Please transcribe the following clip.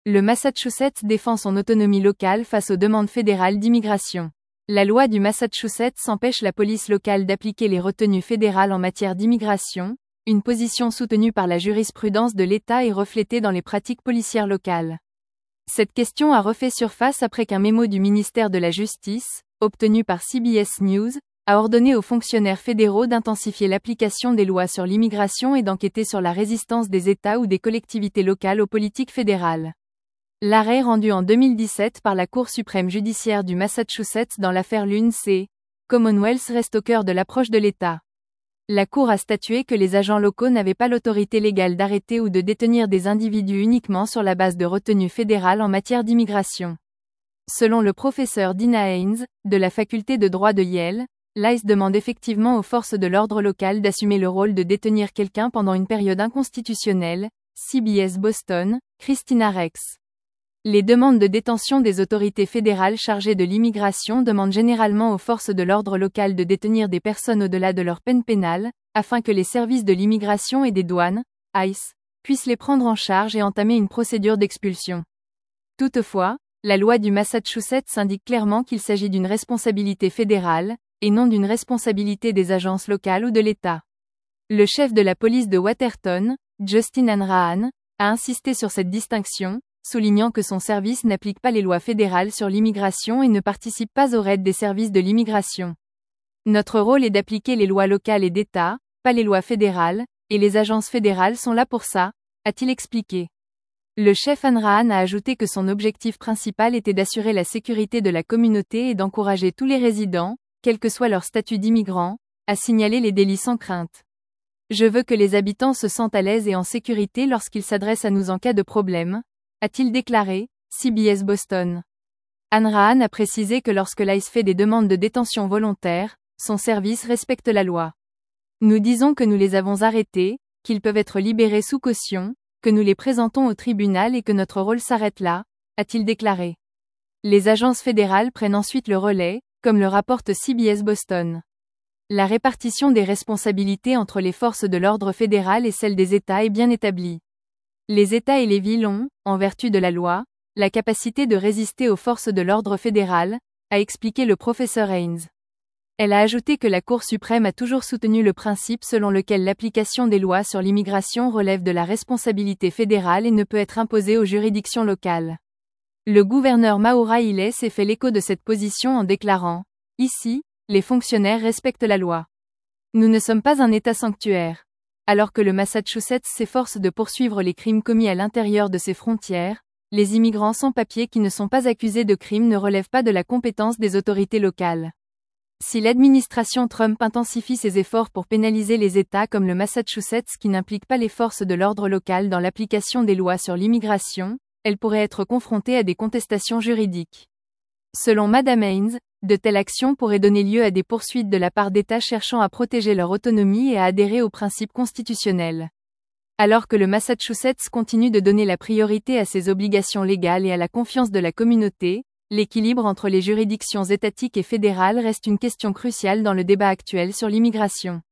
Le Massachusetts défend son autonomie locale face aux demandes fédérales d'immigration. La loi du Massachusetts empêche la police locale d'appliquer les retenues fédérales en matière d'immigration, une position soutenue par la jurisprudence de l'État et reflétée dans les pratiques policières locales. Cette question a refait surface après qu'un mémo du ministère de la Justice, obtenu par CBS News, a ordonné aux fonctionnaires fédéraux d'intensifier l'application des lois sur l'immigration et d'enquêter sur la résistance des États ou des collectivités locales aux politiques fédérales. L'arrêt rendu en 2017 par la Cour suprême judiciaire du Massachusetts dans l'affaire Lune C. Commonwealth reste au cœur de l'approche de l'État. La Cour a statué que les agents locaux n'avaient pas l'autorité légale d'arrêter ou de détenir des individus uniquement sur la base de retenues fédérales en matière d'immigration. Selon le professeur Dina Haynes, de la faculté de droit de Yale, l'ICE demande effectivement aux forces de l'ordre local d'assumer le rôle de détenir quelqu'un pendant une période inconstitutionnelle. CBS Boston, Christina Rex. Les demandes de détention des autorités fédérales chargées de l'immigration demandent généralement aux forces de l'ordre local de détenir des personnes au-delà de leur peine pénale, afin que les services de l'immigration et des douanes, ICE, puissent les prendre en charge et entamer une procédure d'expulsion. Toutefois, la loi du Massachusetts indique clairement qu'il s'agit d'une responsabilité fédérale, et non d'une responsabilité des agences locales ou de l'État. Le chef de la police de Watertown, Justin Hanrahan, a insisté sur cette distinction, soulignant que son service n'applique pas les lois fédérales sur l'immigration et ne participe pas aux raids des services de l'immigration. Notre rôle est d'appliquer les lois locales et d'État, pas les lois fédérales, et les agences fédérales sont là pour ça, a-t-il expliqué. Le chef Hanrahan a ajouté que son objectif principal était d'assurer la sécurité de la communauté et d'encourager tous les résidents, quel que soit leur statut d'immigrant, à signaler les délits sans crainte. Je veux que les habitants se sentent à l'aise et en sécurité lorsqu'ils s'adressent à nous en cas de problème, a-t-il déclaré, CBS Boston. Hanrahan a précisé que lorsque l'ICE fait des demandes de détention volontaire, son service respecte la loi. Nous disons que nous les avons arrêtés, qu'ils peuvent être libérés sous caution, que nous les présentons au tribunal et que notre rôle s'arrête là, a-t-il déclaré. Les agences fédérales prennent ensuite le relais, comme le rapporte CBS Boston. La répartition des responsabilités entre les forces de l'ordre fédéral et celles des États est bien établie. Les États et les villes ont, en vertu de la loi, la capacité de résister aux forces de l'ordre fédéral, a expliqué le professeur Haynes. Elle a ajouté que la Cour suprême a toujours soutenu le principe selon lequel l'application des lois sur l'immigration relève de la responsabilité fédérale et ne peut être imposée aux juridictions locales. Le gouverneur Maura Hillet s'est fait l'écho de cette position en déclarant « Ici, les fonctionnaires respectent la loi. Nous ne sommes pas un État sanctuaire. » Alors que le Massachusetts s'efforce de poursuivre les crimes commis à l'intérieur de ses frontières, les immigrants sans papier qui ne sont pas accusés de crimes ne relèvent pas de la compétence des autorités locales. Si l'administration Trump intensifie ses efforts pour pénaliser les États comme le Massachusetts qui n'impliquent pas les forces de l'ordre local dans l'application des lois sur l'immigration, elle pourrait être confrontée à des contestations juridiques. Selon Madame Haynes, de telles actions pourraient donner lieu à des poursuites de la part d'États cherchant à protéger leur autonomie et à adhérer aux principes constitutionnels. Alors que le Massachusetts continue de donner la priorité à ses obligations légales et à la confiance de la communauté, l'équilibre entre les juridictions étatiques et fédérales reste une question cruciale dans le débat actuel sur l'immigration.